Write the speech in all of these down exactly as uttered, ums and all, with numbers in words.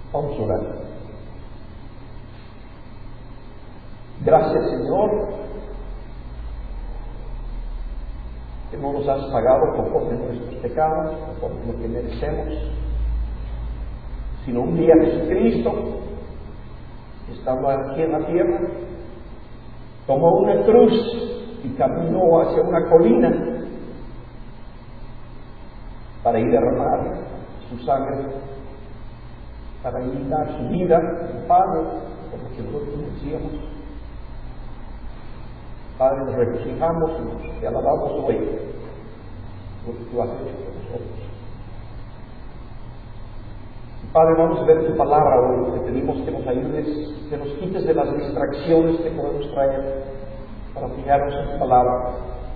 Vamos a orar. Gracias, Señor, que no nos has pagado conforme a nuestros pecados, conforme a lo que merecemos, sino un día Jesucristo, estando aquí en la tierra, tomó una cruz y caminó hacia una colina para ir a derramar su sangre, para ir a dar su vida en pago, como que nosotros decíamos. Padre, nos regocijamos y te alabamos hoy por lo que tú has hecho por nosotros. Padre, vamos a ver tu palabra hoy. Te pedimos que nos ayudes, que nos quites de las distracciones que podemos traer para fijarnos en tu palabra.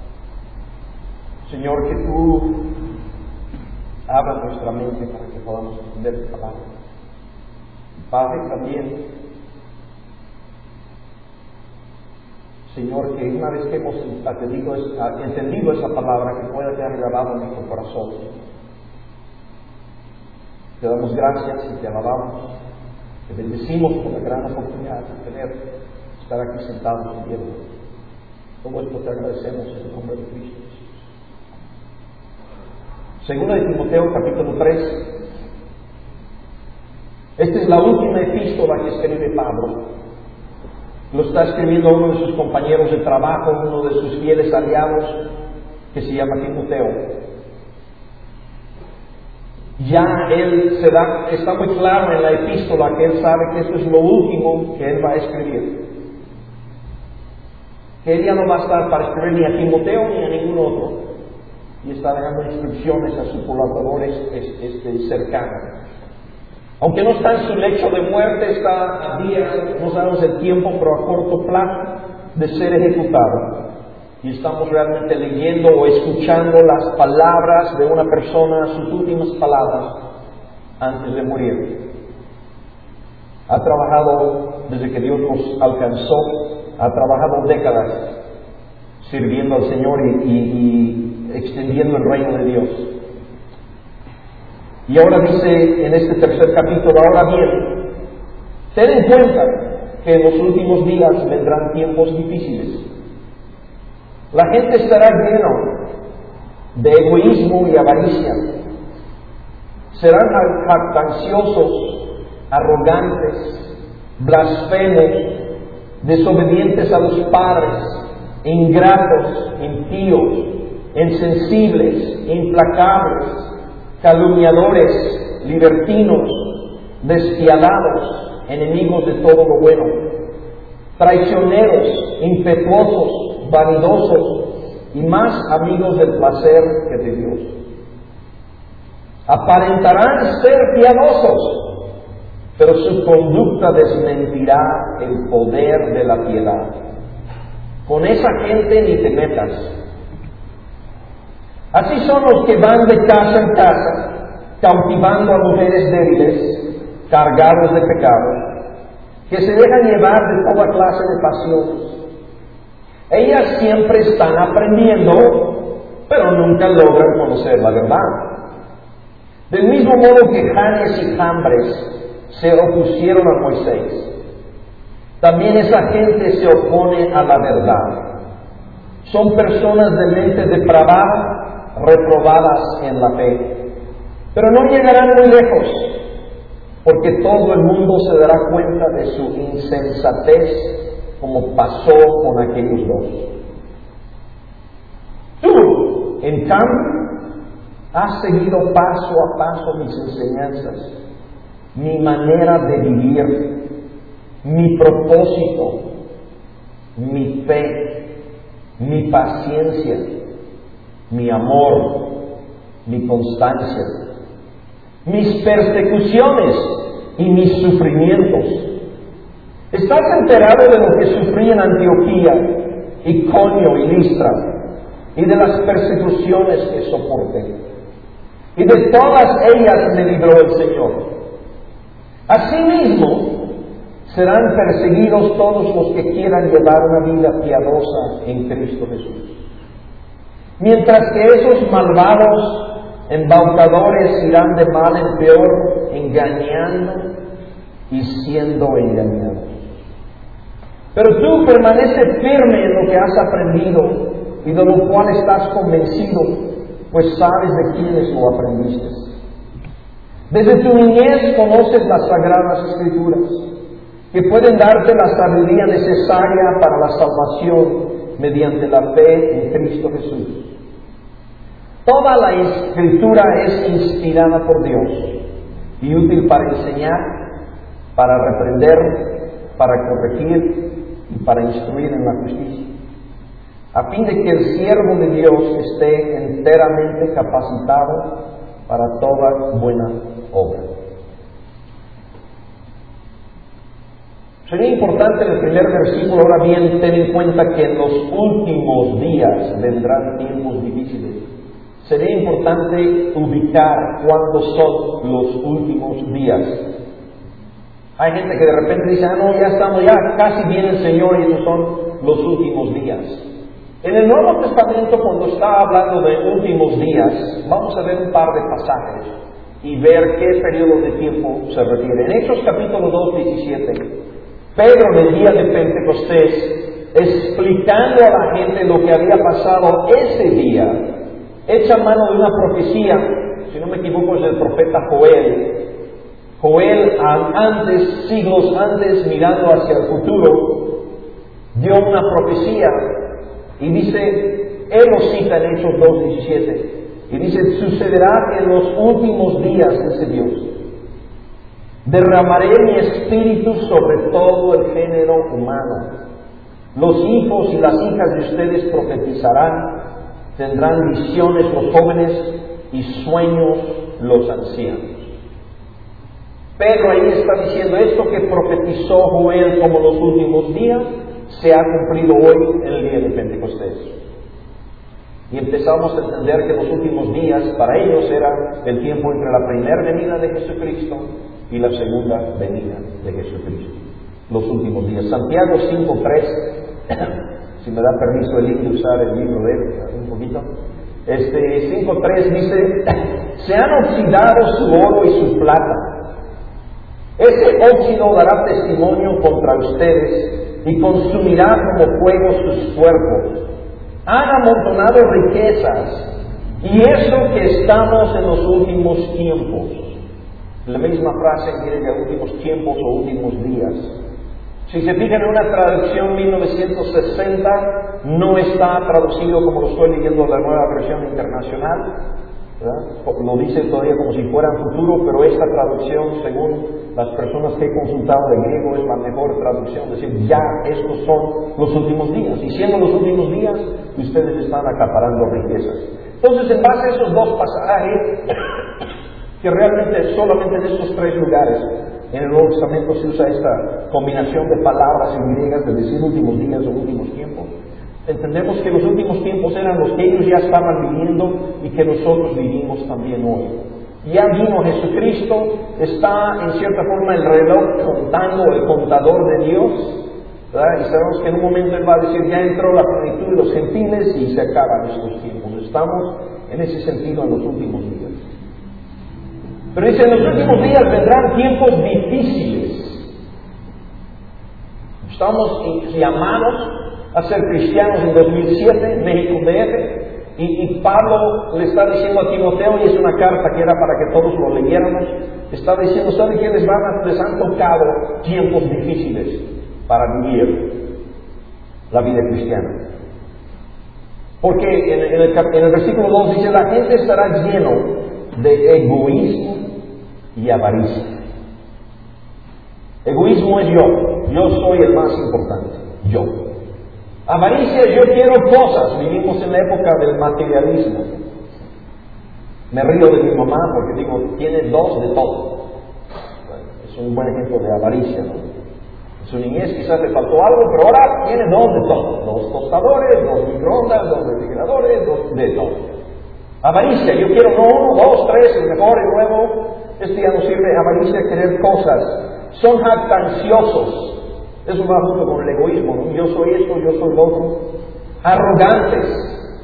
Señor, que tú abras nuestra mente para que podamos entender tu palabra. Padre, también, Señor, que una vez que hemos entendido, entendido esa palabra, que pueda quedar grabada en nuestro corazón. Te damos gracias y te alabamos. Te bendecimos por la gran oportunidad de tener, estar aquí sentados y viendo. Todo esto te agradecemos en el nombre de Cristo. Segunda de Timoteo, capítulo tres. Esta es la última epístola que escribe Pablo. Lo está escribiendo uno de sus compañeros de trabajo, uno de sus fieles aliados, que se llama Timoteo. Ya él se da, está muy claro en la epístola que él sabe que esto es lo último que él va a escribir. Que él ya no va a estar para escribir ni a Timoteo ni a ningún otro. Y está dejando instrucciones a sus colaboradores este, cercanos. Aunque no está en su lecho de muerte, está a días, no sabemos el tiempo, pero a corto plazo de ser ejecutado. Y estamos realmente leyendo o escuchando las palabras de una persona, sus últimas palabras, antes de morir. Ha trabajado desde que Dios los alcanzó, ha trabajado décadas sirviendo al Señor y, y, y extendiendo el reino de Dios. Y ahora dice en este tercer capítulo, ahora bien, ten en cuenta que en los últimos días vendrán tiempos difíciles. La gente estará llena de egoísmo y avaricia. Serán jactanciosos, arrogantes, blasfemos, desobedientes a los padres, ingratos, impíos, insensibles, implacables, calumniadores, libertinos, despiadados, enemigos de todo lo bueno, traicioneros, impetuosos, vanidosos y más amigos del placer que de Dios. Aparentarán ser piadosos, pero su conducta desmentirá el poder de la piedad. Con esa gente ni te metas. Así son los que van de casa en casa, cautivando a mujeres débiles, cargados de pecado, que se dejan llevar de toda clase de pasiones. Ellas siempre están aprendiendo, pero nunca logran conocer la verdad. Del mismo modo que Janes y Jambres se opusieron a Moisés, también esa gente se opone a la verdad. Son personas de mente depravada, reprobadas en la fe, pero no llegarán muy lejos, porque todo el mundo se dará cuenta de su insensatez, como pasó con aquellos dos. Tú, en cambio, has seguido paso a paso mis enseñanzas, mi manera de vivir, mi propósito, mi fe, mi paciencia, mi amor, mi constancia, mis persecuciones y mis sufrimientos. ¿Estás enterado de lo que sufrí en Antioquía, Iconio y Listra, y de las persecuciones que soporté? Y de todas ellas me libró el Señor. Asimismo, serán perseguidos todos los que quieran llevar una vida piadosa en Cristo Jesús. Mientras que esos malvados embaucadores irán de mal en peor, engañando y siendo engañados. Pero tú permanece firme en lo que has aprendido y de lo cual estás convencido, pues sabes de quiénes lo aprendiste. Desde tu niñez conoces las Sagradas Escrituras, que pueden darte la sabiduría necesaria para la salvación mediante la fe en Cristo Jesús. Toda la Escritura es inspirada por Dios y útil para enseñar, para reprender, para corregir y para instruir en la justicia, a fin de que el siervo de Dios esté enteramente capacitado para toda buena obra. Sería importante en el primer versículo, ahora bien, ten en cuenta que en los últimos días vendrán tiempos difíciles. Sería importante ubicar cuándo son los últimos días. Hay gente que de repente dice, ah, no, ya estamos, ya casi viene el Señor y esos son los últimos días. En el Nuevo Testamento, cuando está hablando de últimos días, vamos a ver un par de pasajes y ver qué periodo de tiempo se refiere. En Hechos capítulo dos, diecisiete, Pedro en el día de Pentecostés, explicando a la gente lo que había pasado ese día, echa mano de una profecía, si no me equivoco es del profeta Joel. Joel, antes, siglos antes, mirando hacia el futuro, dio una profecía y dice, él lo cita en Hechos dos, diecisiete, y dice, sucederá que en los últimos días, dice Dios, derramaré mi espíritu sobre todo el género humano. Los hijos y las hijas de ustedes profetizarán, tendrán visiones los jóvenes y sueños los ancianos. Pedro ahí está diciendo, esto que profetizó Joel como los últimos días, se ha cumplido hoy en el día de Pentecostés. Y empezamos a entender que los últimos días para ellos era el tiempo entre la primera venida de Jesucristo y la segunda venida de Jesucristo. Los últimos días. Santiago cinco tres, si me da permiso el libro de usar el libro de él un poquito. Este cinco tres dice, se han oxidado su oro y su plata. Ese óxido dará testimonio contra ustedes y consumirá como fuego sus cuerpos. Han amontonado riquezas, y eso que estamos en los últimos tiempos. La misma frase en griego, últimos tiempos o últimos días. Si se fijan en una traducción mil novecientos sesenta, no está traducido como lo estoy leyendo en la Nueva Versión Internacional, ¿verdad? Lo dice todavía como si fuera en futuro, pero esta traducción, según las personas que he consultado de griego, es la mejor traducción. Es decir, ya estos son los últimos días. Y siendo los últimos días, ustedes están acaparando riquezas. Entonces, en base a esos dos pasajes, que realmente solamente en estos tres lugares en el Nuevo Testamento se usa esta combinación de palabras en griegas, de decir últimos días o últimos tiempos, entendemos que los últimos tiempos eran los que ellos ya estaban viviendo y que nosotros vivimos también hoy. Ya vino Jesucristo, está en cierta forma el reloj contando, el contador de Dios, ¿verdad? Y sabemos que en un momento Él va a decir, ya entró la plenitud de los gentiles y se acaban estos tiempos. Estamos en ese sentido en los últimos días. Pero dice, en los últimos días vendrán tiempos difíciles. Estamos llamados a ser cristianos en dos mil siete, México D F, y, y Pablo le está diciendo a Timoteo, y es una carta que era para que todos lo leyéramos, está diciendo, ¿saben qué? Les, van a, les han tocado tiempos difíciles para vivir la vida cristiana. Porque en, en, el, en el versículo dos dice, la gente estará lleno de egoísmo y avaricia. Egoísmo es yo, yo soy el más importante, yo. Avaricia, yo quiero cosas. Vivimos en la época del materialismo. Me río de mi mamá porque digo, tiene dos de todo. Bueno, es un buen ejemplo de avaricia, ¿no? En su niñez quizás le faltó algo, pero ahora tiene dos de todo. Dos tostadores, dos microondas, dos refrigeradores, dos de todo. Avaricia, yo quiero no uno, dos, tres, el mejor, el nuevo. Este ya no sirve. Avaricia, querer cosas. Son jactanciosos. Eso va junto con el egoísmo, ¿no? Yo soy esto, yo soy lo otro. Arrogantes,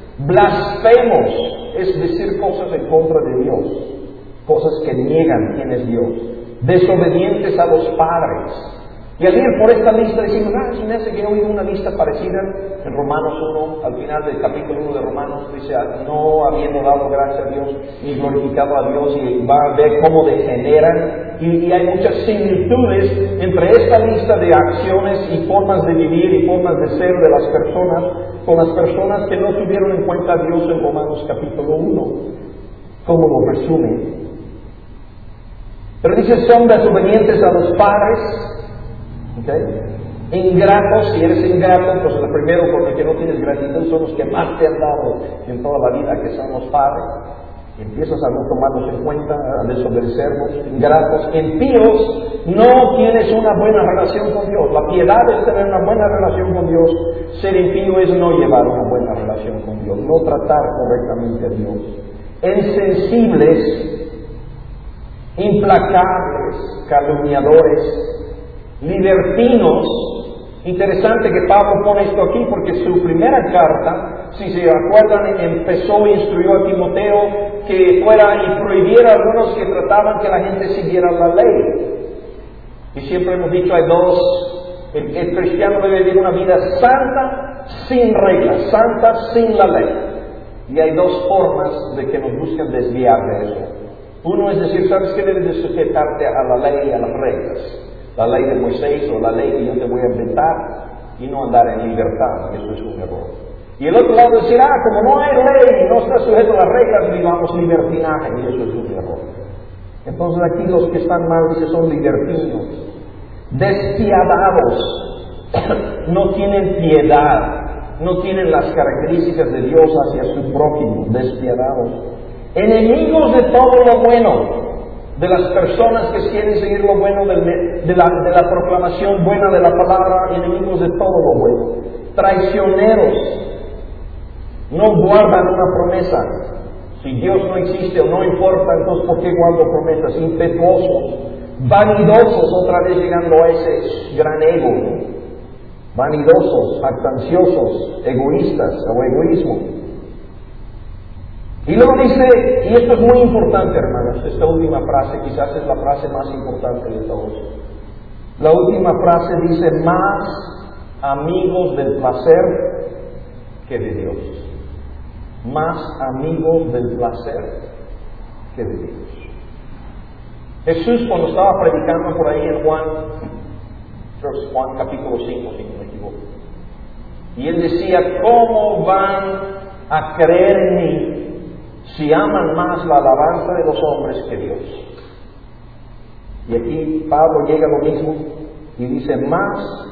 blasfemos, es decir cosas en contra de Dios, cosas que niegan quién es Dios. desobedientes a los padres. Y al ir por esta lista decimos, ah, se me hace que he oído una lista parecida en Romanos uno, al final del capítulo uno de Romanos, dice, no habiendo dado gracias a Dios ni glorificado a Dios, y va a ver cómo degeneran. Y, y hay muchas similitudes entre esta lista de acciones y formas de vivir y formas de ser de las personas con las personas que no tuvieron en cuenta a Dios en Romanos capítulo uno. ¿Cómo lo resume? Pero dice, son desobedientes a los padres. ¿Okay? Ingratos, si eres ingrato, pues lo primero porque que no tienes gratitud son los que más te han dado en toda la vida, que son los padres. Empiezas a no tomarlos en cuenta, a desobedecerlos. Ingratos, impíos, no tienes una buena relación con Dios. La piedad es tener una buena relación con Dios. Ser impío es no llevar una buena relación con Dios, no tratar correctamente a Dios. Insensibles, implacables, calumniadores, libertinos. Interesante que Pablo pone esto aquí porque su primera carta, si se acuerdan, empezó e instruyó a Timoteo que fuera y prohibiera a algunos que trataban que la gente siguiera la ley. Y siempre hemos dicho, hay dos, el, el cristiano debe vivir una vida santa sin reglas, santa sin la ley. Y hay dos formas de que nos buscan desviar de eso. Uno es decir, ¿sabes qué? Debes de sujetarte a la ley y a las reglas. La ley de Moisés o la ley que yo te voy a inventar y no andar en libertad, eso es un error. Y el otro lado decir, ah, como no hay ley y no está sujeto a las reglas, vivamos libertinaje, y eso es un error. Entonces aquí los que están mal, dice, son libertinos, despiadados, no tienen piedad, no tienen las características de Dios hacia su prójimo, despiadados, enemigos de todo lo bueno, de las personas que quieren seguir lo bueno, de la, de la proclamación buena de la palabra, enemigos de todo lo bueno, traicioneros, no guardan una promesa. Si Dios no existe o no importa, entonces ¿por qué guardo promesas? Impetuosos, vanidosos, otra vez llegando a ese gran ego, ¿no? Vanidosos, jactanciosos, egoístas o egoísmo. Y luego dice, y esto es muy importante, hermanos, esta última frase quizás es la frase más importante de todos. La última frase dice, más amigos del placer que de Dios. Más amigos del placer que de Dios. Jesús, cuando estaba predicando por ahí en Juan, creo que es Juan capítulo cinco, si no me equivoco, y él decía, ¿cómo van a creer en mí si aman más la alabanza de los hombres que Dios? Y aquí Pablo llega a lo mismo y dice, más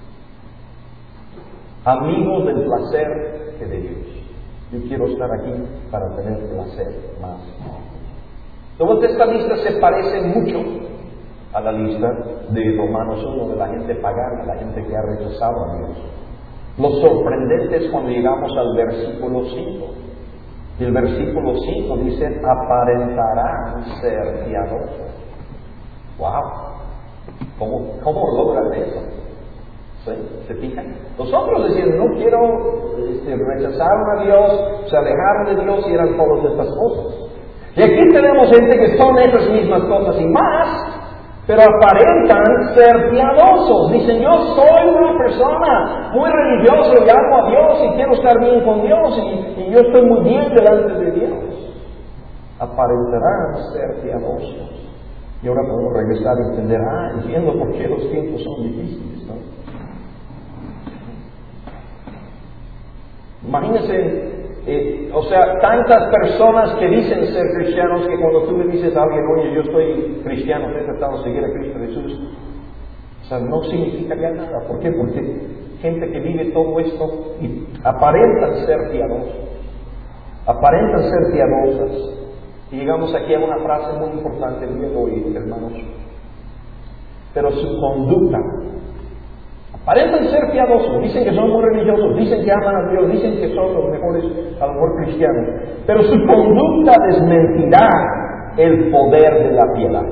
amigos del placer que de Dios. Yo quiero estar aquí para tener placer más. Entonces esta lista se parece mucho a la lista de Romanos uno, de la gente pagana, la gente que ha rechazado a Dios. Lo sorprendente es cuando llegamos al versículo cinco. Y el versículo cinco dice, aparentarán ser piadosos. ¡Wow! ¿Cómo, cómo logran eso? ¿Sí? ¿Se fijan? Los otros decían, no quiero, este, rechazaron a Dios, se alejaron de Dios y eran todas estas cosas. Y aquí tenemos gente que son esas mismas cosas y más, pero aparentan ser piadosos. Dicen, yo soy una persona muy religiosa y amo a Dios y quiero estar bien con Dios y, y yo estoy muy bien delante de Dios. Aparentarán ser piadosos. Y ahora podemos regresar y entender, ah, entiendo por qué los tiempos son difíciles, ¿no? Imagínense, eh, o sea, tantas personas que dicen ser cristianos que cuando tú le dices a alguien, oye, yo soy cristiano, estoy tratando de seguir a Cristo Jesús, o sea, no significaría nada. ¿Por qué? Porque gente que vive todo esto y aparentan ser piadosos, aparentan ser piadosas. Y llegamos aquí a una frase muy importante el día de hoy, hermanos. Pero su conducta, aparentan ser piadosos, dicen que son muy religiosos, dicen que aman a Dios, dicen que son los mejores, a lo mejor cristianos, pero su conducta desmentirá el poder de la piedad.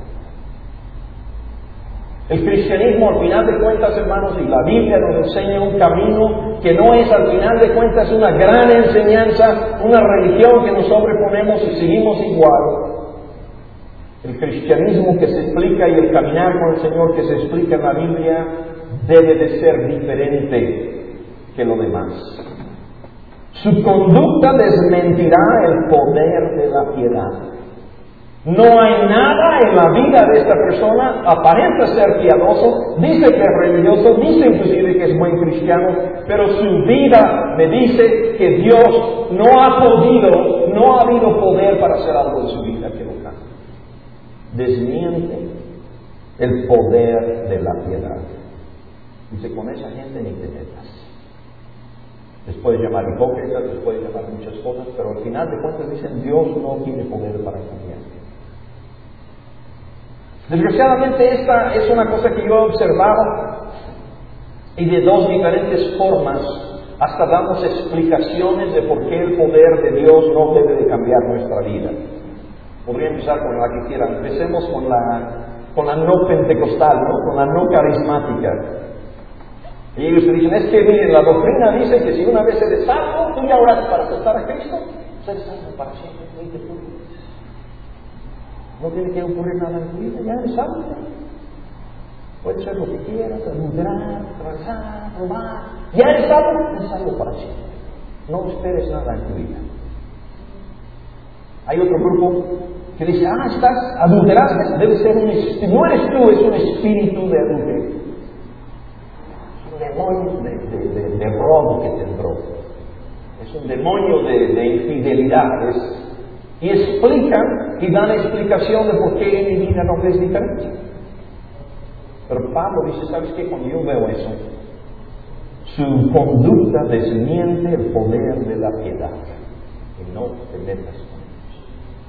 El cristianismo, al final de cuentas, hermanos, y la Biblia nos enseña un camino que no es, al final de cuentas, una gran enseñanza, una religión que nos sobreponemos y seguimos igual. El cristianismo que se explica y el caminar con el Señor que se explica en la Biblia debe de ser diferente que lo demás. Su conducta desmentirá el poder de la piedad. No hay nada en la vida de esta persona, aparenta ser piadoso, dice que es religioso, dice inclusive que es buen cristiano, pero su vida me dice que Dios no ha podido, no ha habido poder para hacer algo en su vida que lo cambie. Desmiente el poder de la piedad. Dice, con esa gente ni te metas. Les puedes llamar hipócritas, les puedes llamar muchas cosas, pero al final de cuentas dicen, Dios no tiene poder para cambiar. Desgraciadamente esta es una cosa que yo he observado y de dos diferentes formas hasta damos explicaciones de por qué el poder de Dios no debe de cambiar nuestra vida. Podría empezar con la que quieran. Empecemos con la, con la no pentecostal, ¿no? Con la no carismática. Y ellos te dicen, es que miren, la doctrina dice que si una vez eres salvo, tú ya oras para aceptar a Cristo, pues eres salvo para siempre, no te preocupes. No tiene que ocurrir nada en tu vida, ya eres salvo. Puedes hacer lo que quieras, adulterar, transar, robar. Ya eres salvo, eres salvo para siempre. No esperes nada en tu vida. Hay otro grupo que dice, ah, estás, adulteraste, debe ser un espíritu. No eres tú, es un espíritu de adulterio. Es un demonio de, de, de, de robo que te entró. Es un demonio de, de infidelidades. Y explican y dan explicación de por qué en mi vida no ves diferencia. Pero Pablo dice, ¿sabes qué? Cuando yo veo eso, su conducta desmiente el poder de la piedad. Y no te metas con ellos.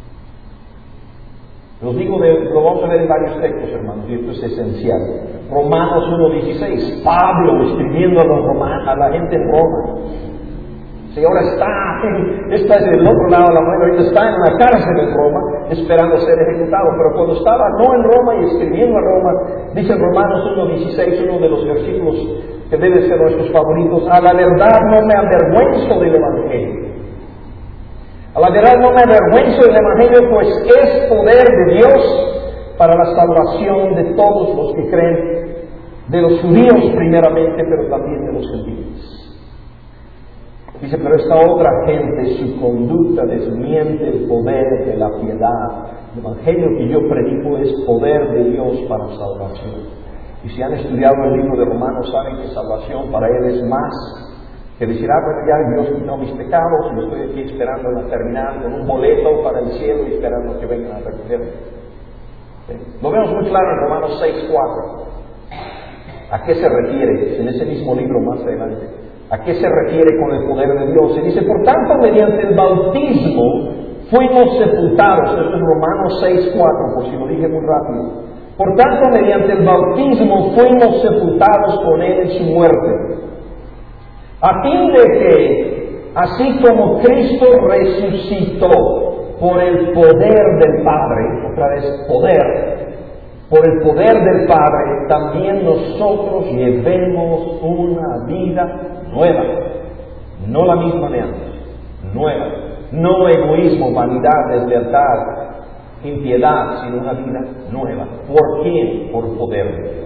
Lo digo, de, lo vamos a ver en varios textos, hermanos, y esto es esencial. Romanos uno dieciséis, Pablo escribiendo a, los romanos, a la gente en Roma. Si ahora está, está en el otro lado de la moneda, ahorita está en la cárcel en Roma, esperando ser ejecutado. Pero cuando estaba no en Roma y escribiendo a Roma, dice en Romanos uno dieciséis, uno de los versículos que deben ser nuestros favoritos, a la verdad no me avergüenzo del Evangelio. A la verdad no me avergüenzo del Evangelio, pues es poder de Dios para la salvación de todos los que creen, de los judíos primeramente, pero también de los gentiles. Dice, pero esta otra gente, su conducta desmiente el poder de la piedad. El Evangelio que yo predico es poder de Dios para salvación. Y si han estudiado el libro de Romanos, saben que salvación para él es más que decir, ah, bueno, ya Dios quitó mis pecados y estoy aquí esperando en la terminal con un boleto para el cielo y esperando que vengan a recogerme. ¿Sí? Lo vemos muy claro en Romanos seis cuatro. ¿A qué se refiere? En ese mismo libro más adelante. ¿A qué se refiere con el poder de Dios? Y dice, por tanto, mediante el bautismo fuimos sepultados. Esto es Romanos seis cuatro, por si lo dije muy rápido. Por tanto, mediante el bautismo fuimos sepultados con Él en su muerte, a fin de que, así como Cristo resucitó por el poder del Padre, otra vez poder, por el poder del Padre, también nosotros llevemos una vida nueva, no la misma de antes, nueva, no egoísmo, vanidad, deslealtad, impiedad, sino una vida nueva. ¿Por quién? Por poder de Dios.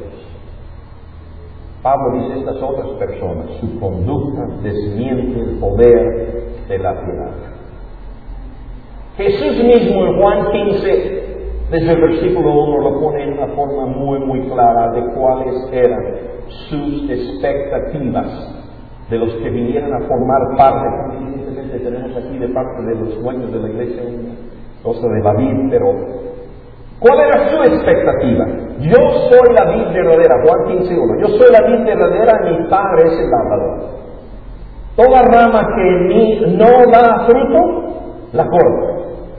Pablo dice, estas otras personas, su conducta desmiente el poder de la piedad. Jesús mismo en Juan quince, desde el versículo uno, lo pone en una forma muy muy clara de cuáles eran sus expectativas de los que vinieran a formar parte. Evidentemente tenemos aquí de parte de los dueños de la iglesia una cosa de David, pero ¿cuál era su expectativa? Yo soy la vid verdadera, Juan quince uno, yo soy la vid verdadera, mi Padre es el labrador. Toda rama que en mí no da fruto, la corto.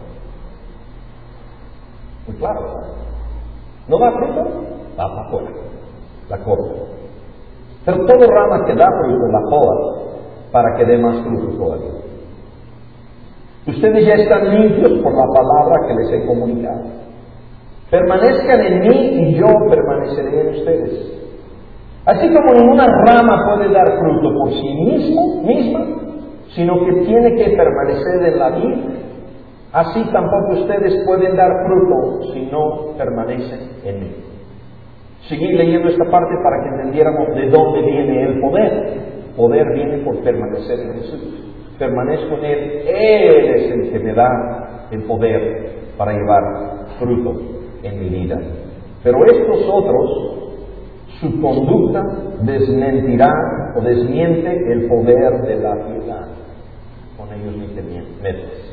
Muy claro, ¿verdad? ¿No da fruto? Va para afuera, la corto. Pero toda rama que da fruto la poda para que dé más fruto todavía. Ustedes ya están limpios por la palabra que les he comunicado. Permanezcan en mí y yo permaneceré en ustedes. Así como ninguna rama puede dar fruto por sí mismo, misma, sino que tiene que permanecer en la vid, así tampoco ustedes pueden dar fruto si no permanecen en mí. Seguí leyendo esta parte para que entendiéramos de dónde viene el poder. Poder viene por permanecer en Jesús. Permanezco en Él. Él es el que me da el poder para llevar fruto en mi vida. Pero estos otros, su conducta desmentirá o desmiente el poder de la piedad. Con ellos ni te metes.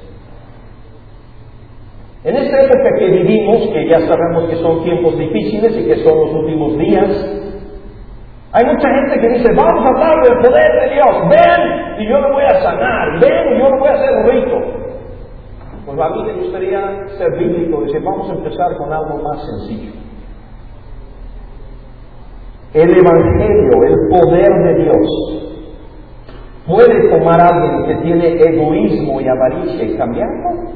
En esta época que vivimos, que ya sabemos que son tiempos difíciles y que son los últimos días, hay mucha gente que dice, vamos a hablar del poder de Dios, ven y yo lo voy a sanar, ven y yo lo voy a hacer rico. Pues a mí me gustaría ser bíblico, decir, vamos a empezar con algo más sencillo. El Evangelio, el poder de Dios, ¿puede tomar a alguien que tiene egoísmo y avaricia y cambiarlo?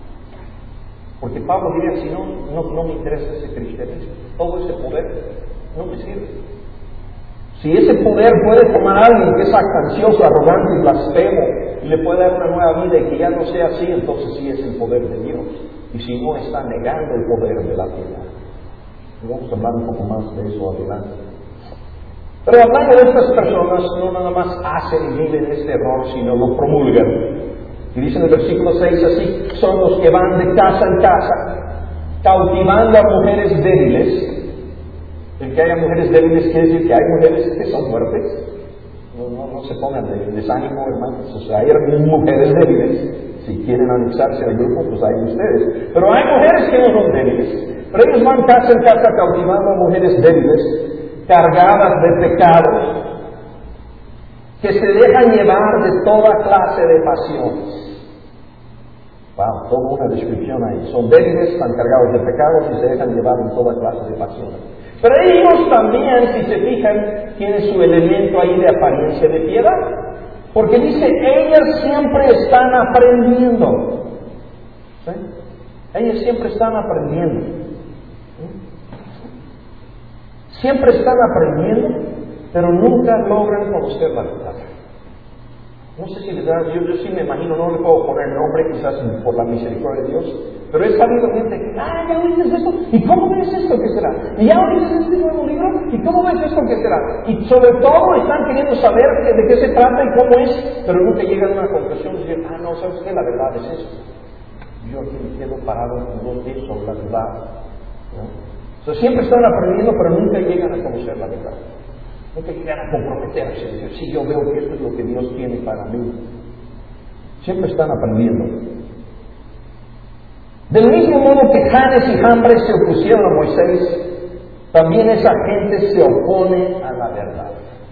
Porque Pablo diría, si no, no, no me interesa ese cristianismo, todo ese poder no me sirve. Si ese poder puede tomar a alguien que es actancioso, arrogante y blasfemo, y le puede dar una nueva vida y que ya no sea así, entonces sí es el poder de Dios. Y si no, está negando el poder de la piedad. Y vamos a hablar un poco más de eso adelante. Pero hablando de estas personas, no nada más hacen y viven este error, sino lo promulgan. Y dice en el versículo seis así, son los que van de casa en casa, cautivando a mujeres débiles. El que haya mujeres débiles quiere decir que hay mujeres que son fuertes. No, no, no se pongan de desánimo, hermanos. O sea, hay mujeres débiles. Si quieren anexarse al grupo, pues hay ustedes. Pero hay mujeres que no son débiles. Pero ellos van casa en casa cautivando a mujeres débiles, cargadas de pecados, que se dejan llevar de toda clase de pasiones. Wow, toda una descripción ahí. Son débiles, están cargados de pecados y se dejan llevar en toda clase de pasiones. Pero ellos también, si se fijan, tienen su elemento ahí de apariencia de piedad. Porque dice, ellas siempre están aprendiendo. ¿Sí? Ellas siempre están aprendiendo. ¿Sí? Siempre están aprendiendo, pero nunca logran conocer la verdad. No sé si les da, yo, yo sí me imagino, no le puedo poner nombre quizás por la misericordia de Dios, pero he sabido gente que, ah, ya oíste esto, ¿y cómo ves esto que será? ¿Y ya oíste este nuevo libro? ¿Y cómo ves esto que será? Y sobre todo están queriendo saber de, de qué se trata y cómo es, pero nunca llegan a una conclusión y dicen, ah, no, ¿sabes qué? La verdad es eso. Yo aquí me quedo parado con dos pies sobre la verdad. ¿No? O sea, siempre están aprendiendo, pero nunca llegan a conocer la verdad. Nunca llegan a comprometerse, decir, sí, yo veo que esto es lo que Dios tiene para mí. Siempre están aprendiendo. Del mismo modo que Janes y Jambres se opusieron a Moisés, también esa gente se opone a la verdad.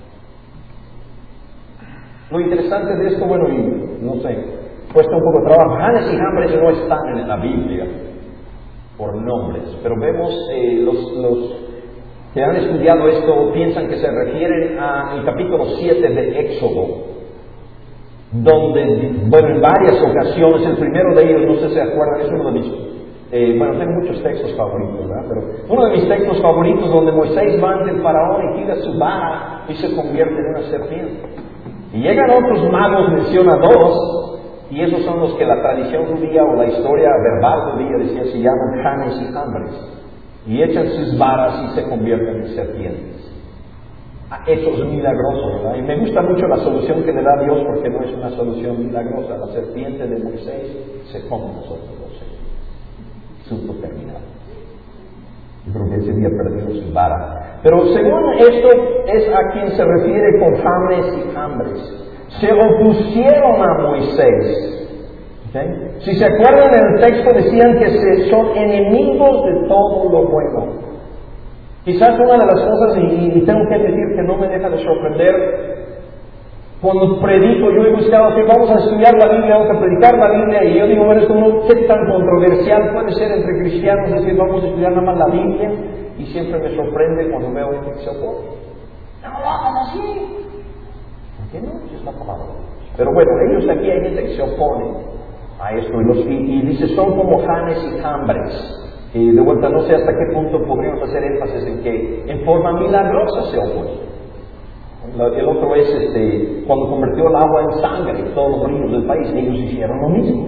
Lo interesante de esto, bueno, y no sé, cuesta un poco de trabajo. Janes y Jambres no están en la Biblia por nombres, pero vemos eh, los, los que han estudiado esto piensan que se refieren al capítulo siete de Éxodo, donde, bueno, en varias ocasiones, el primero de ellos, no sé si se acuerdan, es uno de mis, eh, bueno, tengo muchos textos favoritos, ¿verdad? Pero uno de mis textos favoritos, donde Moisés va ante el faraón y tira su vara y se convierte en una serpiente. Y llegan otros magos, menciona dos, y esos son los que la tradición judía o la historia verbal judía decía se llaman Janes y Jambres. Y echan sus varas y se convierten en serpientes. Hechos milagrosos, ¿verdad? Y me gusta mucho la solución que le da Dios porque no es una solución milagrosa. La serpiente de Moisés se come nosotros los seres. Supo terminado. Yo creo que ese día perdió su vara. Pero según esto es a quien se refiere con Janes y Jambres. Se opusieron a Moisés. ¿Okay? Si se acuerdan en el texto decían que se son enemigos de todo lo bueno. Quizás una de las cosas, y, y tengo que decir que no me deja de sorprender, cuando predico, yo he buscado que vamos a estudiar la Biblia, vamos a predicar la Biblia, y yo digo, bueno, esto no, ¿qué tan controversial puede ser entre cristianos decir vamos a estudiar nada más la Biblia? Y siempre me sorprende cuando veo gente que se opone. No lo hagan así. ¿Por qué no? Es la palabra. Pero bueno, ellos aquí hay gente que se opone a esto, y, los, y, y dice, son como Janes y Jambres. Y de vuelta, no sé hasta qué punto podríamos hacer énfasis en que en forma milagrosa se opone. El otro es este, cuando convirtió el agua en sangre, todos los ríos del país, ellos hicieron lo mismo.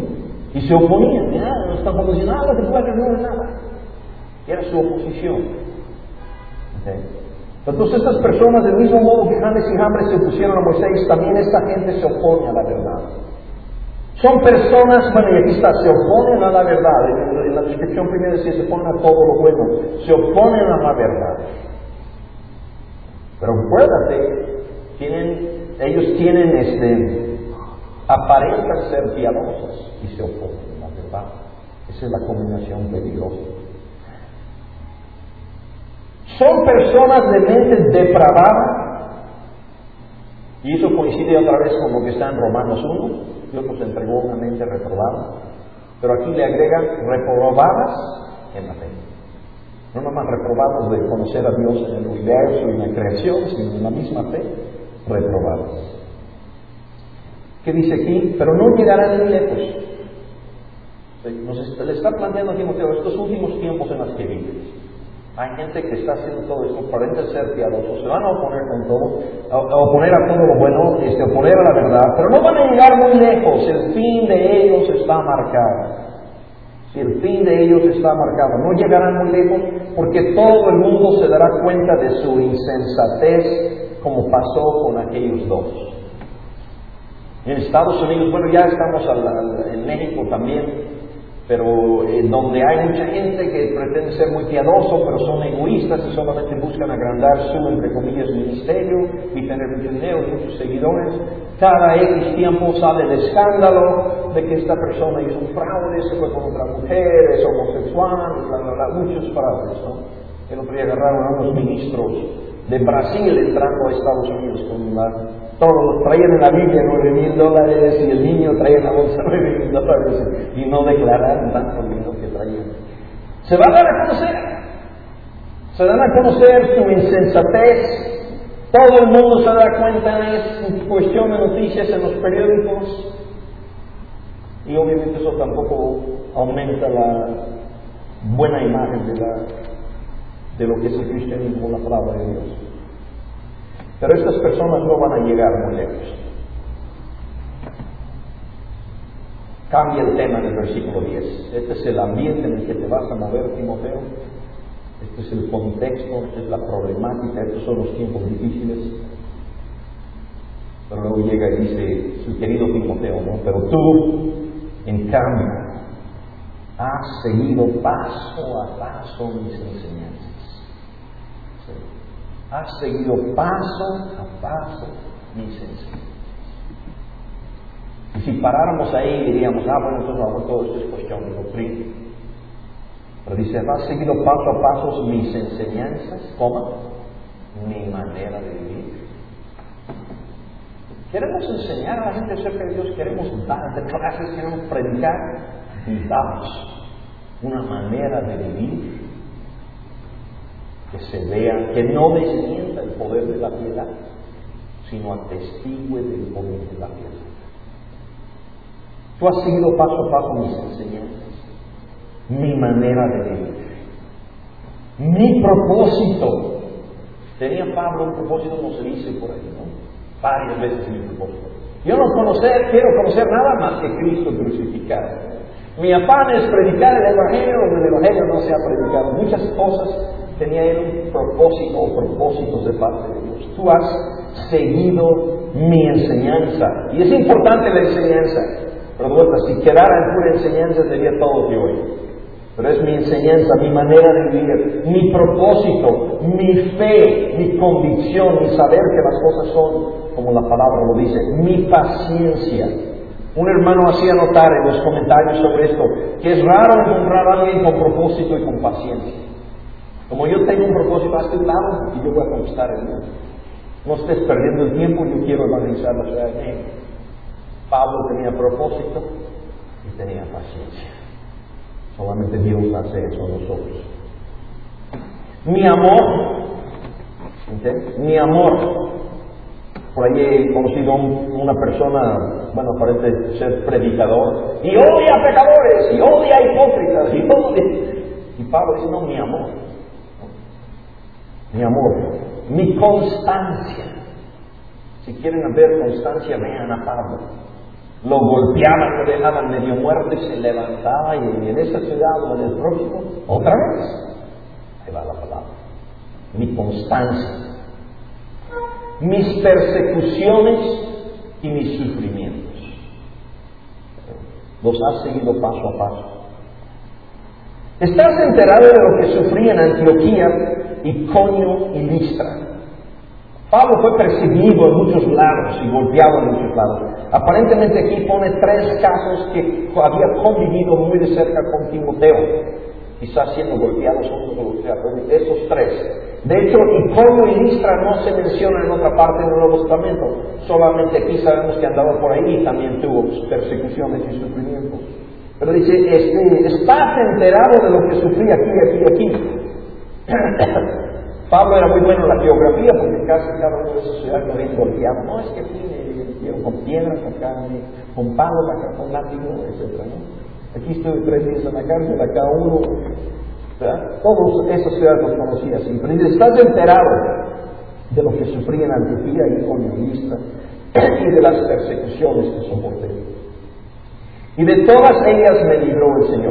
Y se oponían, ya, no están como nada, te puede no es nada. Era su oposición. ¿Okay? Entonces estas personas, del mismo modo que Janes y Jambres se opusieron a Moisés, también esta gente se opone a la verdad. Son personas, bueno, y aquí está, se oponen a la verdad. En, en la descripción primera decía, se oponen a todo lo bueno. Se oponen a la verdad. Pero acuérdate, tienen, ellos tienen este, aparentan ser piadosos y se oponen a la verdad. Esa es la combinación peligrosa. Son personas de mente depravada, y eso coincide otra vez con lo que está en Romanos uno. Dios nos entregó una mente reprobada, pero aquí le agregan reprobadas en la fe. No nomás reprobados de conocer a Dios en el universo y en la creación, sino en la misma fe, reprobadas. ¿Qué dice aquí? Pero no llegarán ni lejos. Nos le está planteando aquí Timoteo estos últimos tiempos en los que vives. Hay gente que está haciendo todo esto, aparenta ser piadosos, se van a oponer con todo, a, a oponer a todo lo bueno, este, oponer a la verdad, pero no van a llegar muy lejos. El fin de ellos está marcado. Si el fin de ellos está marcado, no llegarán muy lejos, porque todo el mundo se dará cuenta de su insensatez, como pasó con aquellos dos. En Estados Unidos, bueno, ya estamos al, al, en México también, pero eh, donde hay mucha gente que pretende ser muy piadoso, pero son egoístas y solamente buscan agrandar su, entre comillas, ministerio y tener mucho dinero y muchos seguidores. Cada X tiempo sale el escándalo de que esta persona hizo un fraude, se fue con otra mujer, es homosexual, bla, bla, bla, muchos fraudes, ¿no? El otro día agarraron a unos ministros de Brasil entrando a Estados Unidos con la... Todos traían en la Biblia nueve mil dólares y el niño traía en la bolsa nueve mil dólares y no declararon tanto dinero que traían. Se van a reconocer, se dan a conocer su insensatez. Todo el mundo se da cuenta, es cuestión de noticias en los periódicos, y obviamente eso tampoco aumenta la buena imagen de, la, de lo que es el cristianismo, la palabra de Dios. Pero estas personas no van a llegar muy lejos. Cambia el tema del versículo diez. Este es el ambiente en el que te vas a mover, Timoteo. Este es el contexto, esta es la problemática, estos son los tiempos difíciles. Pero luego llega y dice, su querido Timoteo, ¿no? Pero tú, en cambio, has seguido paso a paso mis enseñanzas. ¿Sí? Has seguido paso a paso mis enseñanzas. Y si paráramos ahí diríamos, ah, bueno, entonces vamos, todo esto es cuestión de doctrina. Pero dice, has seguido paso a paso mis enseñanzas, ¿cómo? Mi manera de vivir. Queremos enseñar a la gente acerca de Dios, queremos dar clases, queremos predicar, y damos una manera de vivir que se vea, que no desmienta el poder de la piedad, sino atestigue del poder de la piedad. Tú has seguido paso a paso mis enseñanzas, mi manera de vivir, mi propósito. Tenía Pablo un propósito, como se dice por ahí, ¿no? Varias veces mi propósito. Yo no conocer, quiero conocer nada más que Cristo crucificado. Mi afán es predicar el Evangelio, donde el Evangelio no se ha predicado. Muchas cosas tenía él un propósito o propósitos de parte de Dios. Tú has seguido mi enseñanza. Y es importante la enseñanza. Pero bueno, si quedara en pura enseñanza sería todo que hoy. Pero es mi enseñanza, mi manera de vivir, mi propósito, mi fe, mi convicción, mi saber que las cosas son como la palabra lo dice, mi paciencia. Un hermano hacía notar en los comentarios sobre esto que es raro encontrar a alguien con propósito y con paciencia. Como yo tengo un propósito a este lado y yo voy a conquistar el mundo. No estés perdiendo el tiempo, yo quiero evangelizar la ciudad de México. Pablo tenía propósito y tenía paciencia. Solamente Dios hace eso a nosotros. Mi amor, ¿entiendes? Mi amor. Por ahí he conocido a un, una persona, bueno, parece ser predicador, y odia a pecadores, y odia a hipócritas, y odia. Y Pablo dice, no, mi amor. Mi amor, mi constancia. Si quieren ver constancia, vean a Pablo. lo golpeaban, lo dejaban medio muerto y se levantaba, y en esa ciudad o en el próximo, otra vez. Ahí va la palabra. Mi constancia, mis persecuciones y mis sufrimientos. Los has seguido paso a paso. ¿Estás enterado de lo que sufrí en Antioquía, Iconio y Listra? Pablo fue perseguido en muchos lados y golpeado en muchos lados. Aparentemente aquí pone tres casos que había convivido muy de cerca con Timoteo, quizás siendo golpeados juntos con los esos tres. De hecho, Iconio y Listra no se mencionan en otra parte del Nuevo Testamento. Solamente aquí sabemos que andaba por ahí y también tuvo persecuciones y sufrimientos. Pero dice, este, ¿estás enterado de lo que sufrí aquí, aquí, aquí? Pablo era muy bueno en la geografía porque casi cada uno de esos ciudades lo habían golpeado. No, es que fui, me dieron con piedras acá, con palos acá, con látigo, etcétera, ¿no? Aquí estuve tres días en la cárcel, acá uno, ¿verdad? Todos esas ciudades los conocía siempre. Y estás enterado de lo que sufrí en Antioquía y Iconio y Listra y de las persecuciones que soporté. Y de todas ellas me libró el Señor.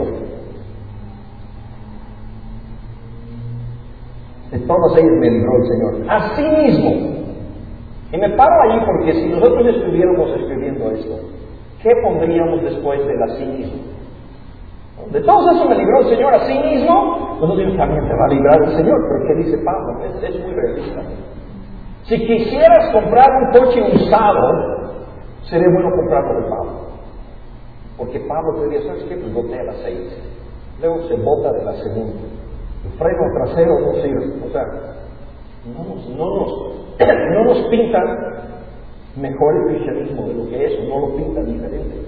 De todas ellas me libró el Señor. Asimismo, y me paro allí porque si nosotros estuviéramos escribiendo esto, ¿qué pondríamos después del asimismo? De todo eso me libró el Señor. Asimismo, nosotros decimos, también te va a librar el Señor. Pero ¿qué dice Pablo? Es, es muy realista. Si quisieras comprar un coche usado, sería bueno comprarlo de Pablo. Porque Pablo te diría, ¿sabes qué? Pues boté el aceite. Luego se bota de la segunda. El freno trasero no sirve. O sea, no nos, no nos, no nos pintan mejor el cristianismo de lo que es, no lo pintan diferente.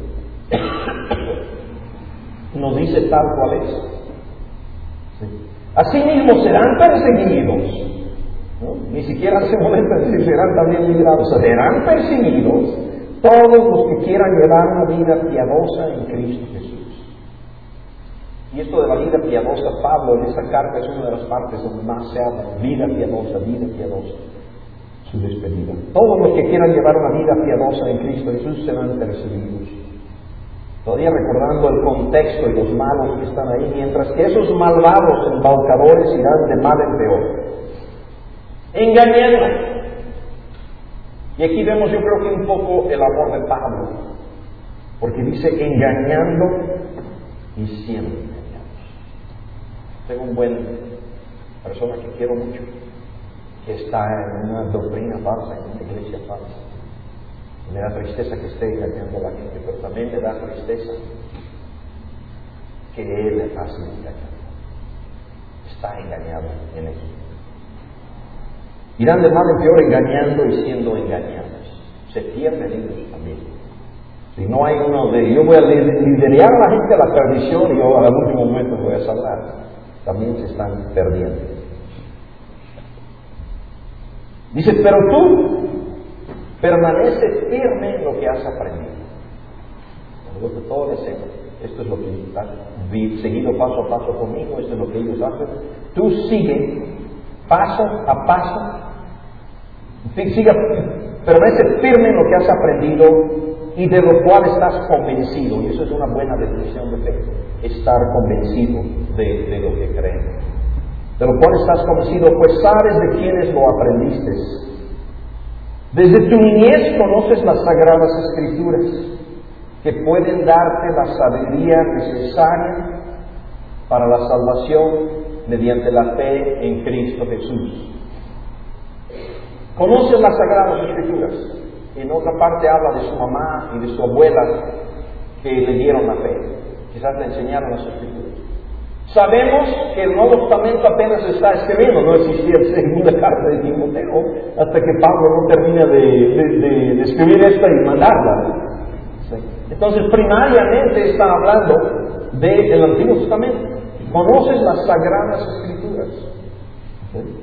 Nos dice tal cual es. Sí. Asimismo serán perseguidos. ¿No? Ni siquiera hace momento decir serán también librados. Serán perseguidos todos los que quieran llevar una vida piadosa en Cristo Jesús. Y esto de la vida piadosa, Pablo en esta carta es una de las partes donde más se habla. Vida piadosa, vida piadosa. Su despedida. Todos los que quieran llevar una vida piadosa en Cristo Jesús serán perseguidos. Todavía recordando el contexto y los malos que están ahí, mientras que esos malvados embaucadores irán de mal en peor, engañando. Y aquí vemos, yo creo que un poco el amor de Pablo, porque dice engañando y siendo engañados. Tengo un buen persona que quiero mucho, que está en una doctrina falsa, en una iglesia falsa. Me da tristeza que esté engañando a la gente, pero también me da tristeza que él ha sido engañado. Está engañado en eso. Irán de mal en peor engañando y siendo engañados. Se pierden ellos también. Si no hay uno de, yo voy a liderar a la gente a la perdición y yo al último momento voy a salvar. También se están perdiendo. Dice, pero tú permanece firme en lo que has aprendido. Lo que todo deseo. Esto es lo que has seguido paso a paso conmigo, esto es lo que ellos hacen. Tú sigue paso a paso, sigue, permanece firme en lo que has aprendido y de lo cual estás convencido. Y eso es una buena definición de fe, estar convencido de, de lo que creen. De lo cual estás convencido, pues sabes de quiénes lo aprendiste. Desde tu niñez conoces las sagradas escrituras que pueden darte la sabiduría necesaria para la salvación mediante la fe en Cristo Jesús. Conoces las sagradas escrituras. En otra parte habla de su mamá y de su abuela que le dieron la fe. Quizás le enseñaron las escrituras. Sabemos que el Nuevo Testamento apenas se está escribiendo, no existía la segunda carta de Timoteo hasta que Pablo no termina de, de, de, de escribir esta y mandarla. ¿Sí? Entonces, primariamente está hablando del Antiguo Testamento. Conoces las Sagradas Escrituras. ¿Sí?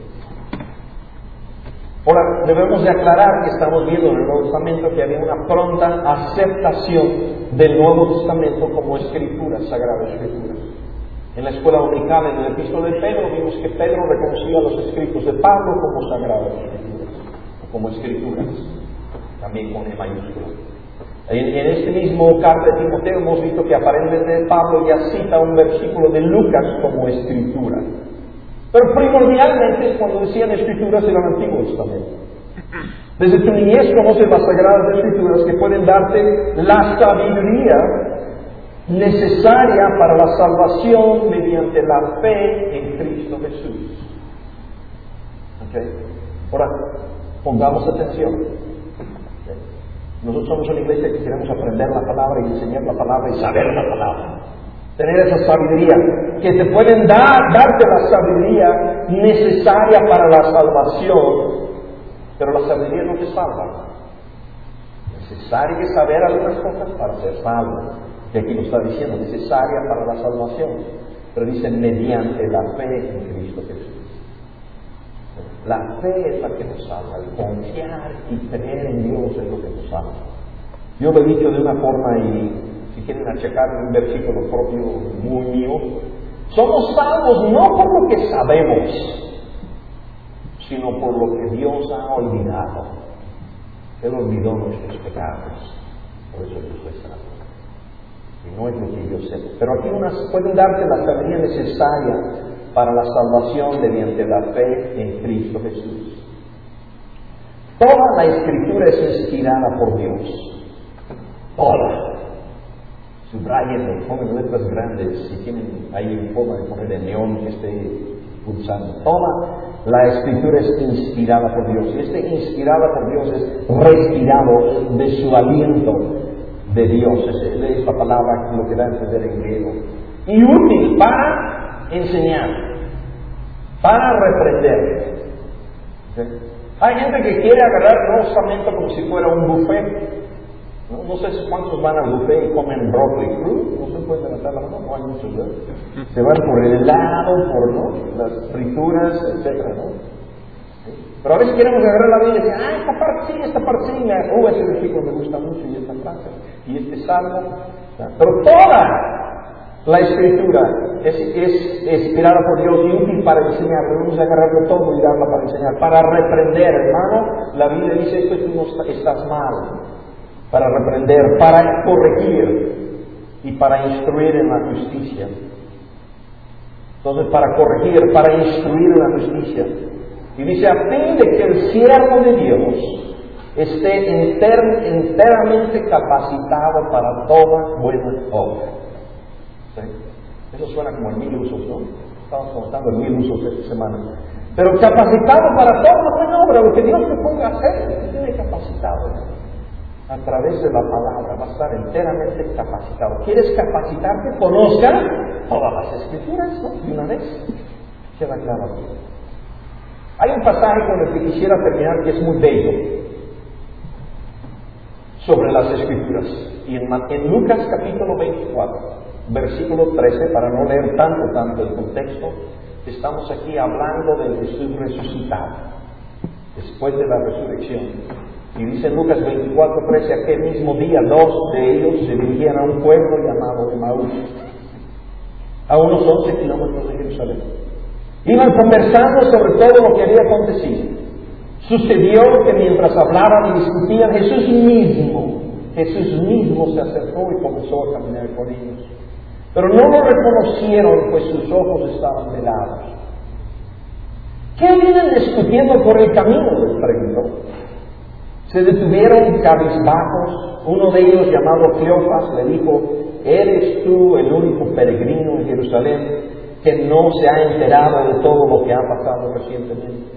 Ahora, debemos de aclarar que estamos viendo en el Nuevo Testamento que había una pronta aceptación del Nuevo Testamento como Escrituras, Sagradas Escrituras. En la escuela dominical, en el epístola de Pedro, vimos que Pedro reconocía los escritos de Pablo como sagradas escrituras, o como escrituras, también con E mayúscula. En, en este mismo carta de Timoteo hemos visto que aparentemente Pablo ya cita un versículo de Lucas como escritura. Pero primordialmente cuando decían escrituras era el Antiguo Testamento. Desde tu niñez conoces las Sagradas Escrituras que pueden darte la sabiduría necesaria para la salvación mediante la fe en Cristo Jesús. ¿Ok? Ahora, pongamos atención. ¿Okay? Nosotros somos una iglesia que queremos aprender la palabra y enseñar la palabra y saber la palabra. Tener esa sabiduría, que te pueden dar, darte la sabiduría necesaria para la salvación, pero la sabiduría no te salva. Es necesario saber algunas cosas para ser salvo. Y aquí lo está diciendo, necesaria para la salvación. Pero dice, mediante la fe en Cristo Jesús. La fe es la que nos salva, el confiar y creer en Dios es lo que nos salva. Yo lo he dicho de una forma y si quieren achacar un versículo propio muy mío, somos salvos no por lo que sabemos, sino por lo que Dios ha olvidado. Él olvidó nuestros pecados, por eso yo soy salvo. Y no es lo que yo sé. Pero aquí unas pueden darte la sabiduría necesaria para la salvación mediante la fe en Cristo Jesús. Toda la Escritura es inspirada por Dios. Toda. Subrayenlo, pongan letras grandes, si tienen ahí forma de poner el neón que esté pulsando. Toda la Escritura es inspirada por Dios. Y este inspirada por Dios es respirado de su aliento de Dios. Es, es la palabra lo que da a entender en griego. Y útil para enseñar, para reprender. ¿Okay? Hay gente que quiere agarrar el Nuevo Testamento como si fuera un buffet. No, no sé cuántos van al buffet y comen brócoli crudo, no se puede levantar la mano, no hay muchos, ¿verdad? Se van por el helado, por ¿no? las frituras, etcétera, ¿no? ¿Sí? Pero a veces queremos agarrar la Biblia y decir, ah, esta parte sí, esta parte sí, me, oh, ese versículo me gusta mucho y esta frase, y este salmo, ¿sí? Pero toda la Escritura es, es inspirada por Dios y útil para enseñar. Debemos agarrarlo todo y darla para enseñar, para reprender, hermano. La Biblia dice esto, tú no estás mal. Para reprender, para corregir y para instruir en la justicia. Entonces, para corregir, para instruir en la justicia. Y dice, a fin de que el siervo de Dios esté enter, enteramente capacitado para toda buena obra. ¿Sí? Eso suena como en mil usos, ¿no? Estamos contando en mil usos esta semana. Pero capacitado para toda buena obra, lo que Dios te ponga a hacer, te tiene capacitado. A través de la palabra va a estar enteramente capacitado. ¿Quieres capacitarte? Conozca todas las Escrituras, ¿no? De una vez. Queda claro. Hay un pasaje con el que quisiera terminar que es muy bello sobre las Escrituras. Y en, en Lucas capítulo veinticuatro, versículo trece, para no leer tanto, tanto el contexto, estamos aquí hablando del Jesús resucitado, después de la resurrección. Y dice Lucas veinticuatro, trece, aquel mismo día dos de ellos se dirigían a un pueblo llamado Emaús, a unos once kilómetros de Jerusalén. Iban conversando sobre todo lo que había acontecido. Sucedió que mientras hablaban y discutían, Jesús mismo, Jesús mismo se acercó y comenzó a caminar con ellos. Pero no lo reconocieron, pues sus ojos estaban velados. ¿Qué vienen discutiendo por el camino?, les preguntó. Se detuvieron cabizbajos. Uno de ellos, llamado Cleofas, le dijo, ¿eres tú el único peregrino en Jerusalén que no se ha enterado de todo lo que ha pasado recientemente?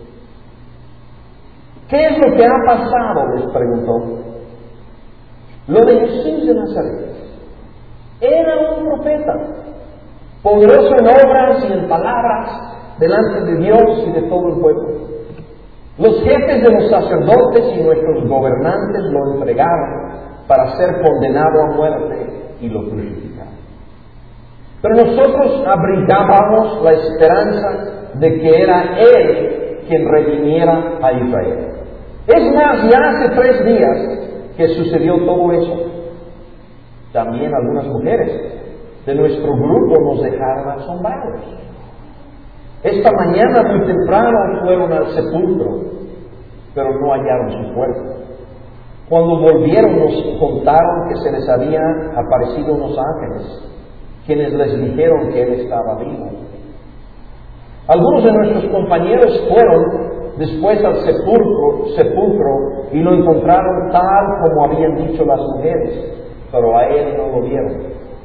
¿Qué es lo que ha pasado?, les preguntó. Lo de Jesús de Nazaret. Era un profeta, poderoso en obras y en palabras delante de Dios y de todo el pueblo. Los jefes de los sacerdotes y nuestros gobernantes lo entregaron para ser condenado a muerte y lo crucificaron. Pero nosotros abrigábamos la esperanza de que era Él quien redimiera a Israel. Es más, ya hace tres días que sucedió todo eso. También algunas mujeres de nuestro grupo nos dejaron asombrados. Esta mañana muy temprano fueron al sepulcro, pero no hallaron su cuerpo. Cuando volvieron nos contaron que se les habían aparecido unos ángeles, quienes les dijeron que él estaba vivo. Algunos de nuestros compañeros fueron después al sepulcro, sepulcro y lo encontraron tal como habían dicho las mujeres, pero a él no lo vieron.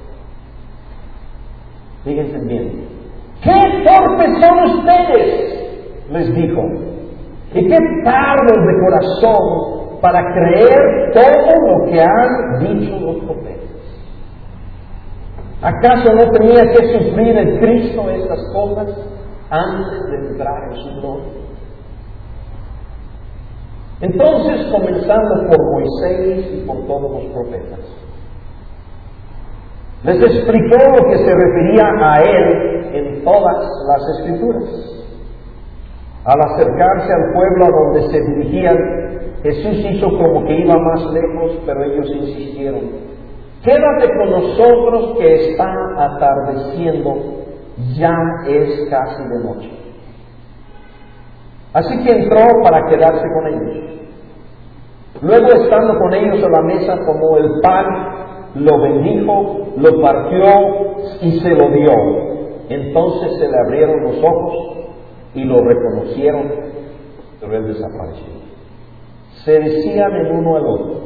Fíjense bien. ¡Qué torpes son ustedes!, les dijo. ¿Y qué tardos de corazón para creer todo lo que han dicho los profetas? ¿Acaso no tenía que sufrir el Cristo estas cosas antes de entrar en su gloria? Entonces, comenzando por Moisés y por todos los profetas, les explicó lo que se refería a él en todas las Escrituras. Al acercarse al pueblo a donde se dirigían, Jesús hizo como que iba más lejos, pero ellos insistieron: quédate con nosotros que está atardeciendo, ya es casi de noche. Así que entró para quedarse con ellos. Luego, estando con ellos a la mesa, tomó el pan, lo bendijo, lo partió y se lo dio. Entonces se le abrieron los ojos y lo reconocieron, pero él desapareció. Se decían el uno al otro: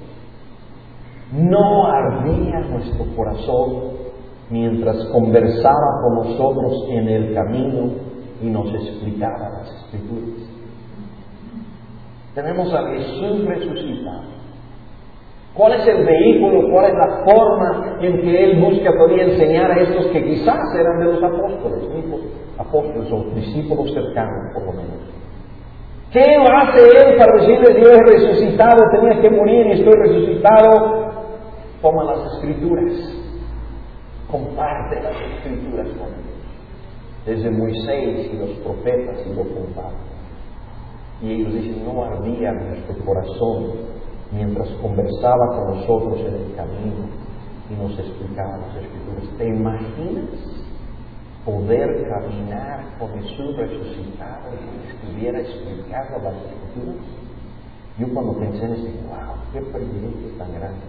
¿no ardía nuestro corazón mientras conversaba con nosotros en el camino y nos explicaba las Escrituras? Tenemos a Jesús resucitado. ¿Cuál es el vehículo, cuál es la forma en que Él busca todavía enseñar a estos que quizás eran de los apóstoles, mismos apóstoles o discípulos cercanos, por lo menos? ¿Qué hace Él para decirles: Dios es resucitado, tenía que morir y estoy resucitado? Toma las Escrituras, comparte las Escrituras con ellos, desde Moisés y los profetas, y lo comparte. Y ellos dicen: no ardía nuestro corazón mientras conversaba con nosotros en el camino y nos explicaba las Escrituras. ¿Te imaginas poder caminar con Jesús resucitado y que estuviera explicando las Escrituras? Yo cuando pensé en eso, wow, qué privilegio tan grande.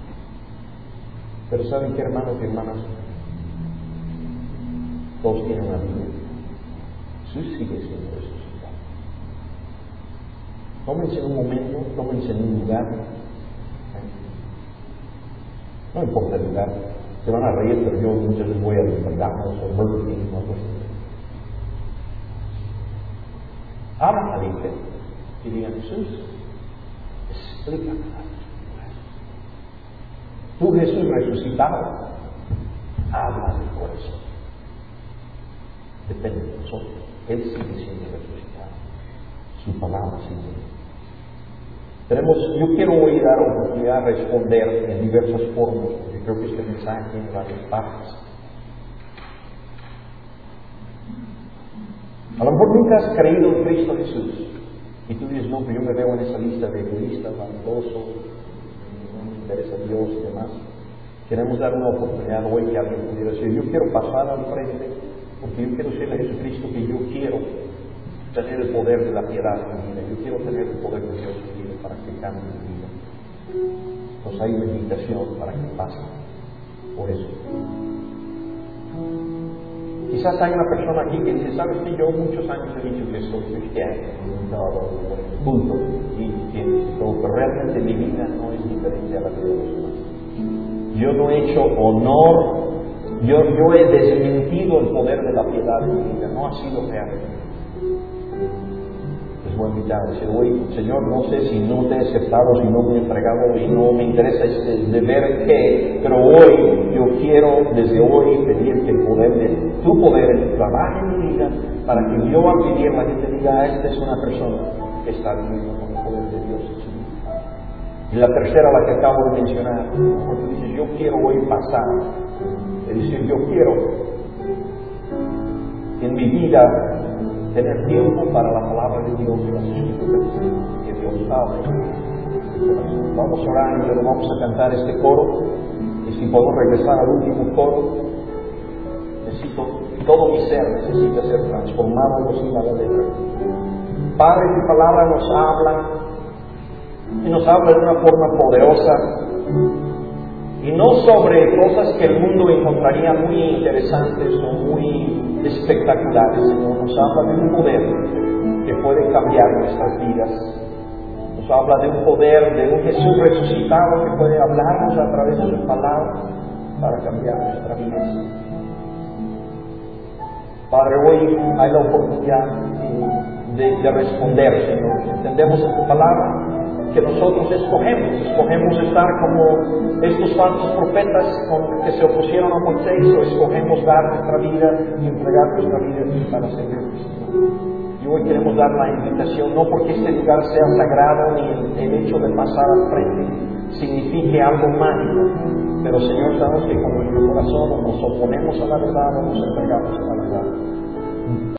Pero ¿saben qué, hermanos y hermanas? Todos tienen una Biblia. Jesús sigue siendo resucitado. Tómense en un momento, tómense en un lugar. No importa el lugar. Se van a reír, pero yo muchas veces voy a los McDonald's o Burger King o algo así. Abran la Biblia y digan: Jesús, explícame. Tú, Jesús resucitado, habla del corazón. Depende de nosotros. Él sigue siendo resucitado. Su palabra sigue. Tenemos, yo quiero hoy dar oportunidad de responder en diversas formas, porque creo que este mensaje tiene varias partes. A lo mejor nunca has creído en Cristo Jesús, y tú dices: no, pero yo me veo en esa lista de egoístas, vanidosos, no me interesa Dios y demás. Queremos dar una oportunidad hoy que alguien pudiera decir: yo quiero pasar al frente, porque yo quiero decirle a Jesucristo que yo quiero tener el poder de la piedad en mi vida. Yo quiero tener el poder de Dios en mi vida para que cambie mi vida. Pues hay una invitación para que pase por eso. Quizás hay una persona aquí que dice: ¿sabes que yo muchos años he dicho que soy cristiano? No, punto. Y que pero realmente mi vida no es diferente a la vida de los demás. Yo no he hecho honor, yo, yo he desmentido el poder de la piedad en mi vida. No ha sido real. Les voy a invitar a decir: hoy, Señor, no sé si no te he aceptado, si no me he entregado y no me interesa este deber que, pero hoy yo quiero desde hoy pedir que el poder de tu poder trabaje en mi vida para que yo al vivir la gente diga: esta es una persona que está viviendo con el poder de Dios en su vida. Y la tercera, la que acabo de mencionar, porque dices: yo quiero hoy pasar, es decir, yo quiero en mi vida tener tiempo para la palabra de Dios y las Escrituras que Dios hable. Vamos a orar y luego vamos a cantar este coro. Y si podemos regresar al último coro, necesito, todo mi ser necesita ser transformado en la letra. Padre, tu palabra nos habla y nos habla de una forma poderosa, y no sobre cosas que el mundo encontraría muy interesantes o muy espectaculares, sino nos habla de un poder que puede cambiar nuestras vidas. Nos habla de un poder, de un Jesús resucitado que puede hablarnos a través de su palabra para cambiar nuestra vida. Padre, hoy hay la oportunidad de, de responder, Señor. Entendemos en tu palabra que nosotros escogemos, escogemos estar como estos falsos profetas con, que se opusieron a Moisés, o escogemos dar nuestra vida y entregar nuestra vida para servirte, Señor. Y hoy queremos dar la invitación, no porque este lugar sea sagrado ni el, el hecho de pasar al frente signifique algo mágico, pero Señor, sabemos que con nuestro corazón nos oponemos a la verdad o nos entregamos a la verdad.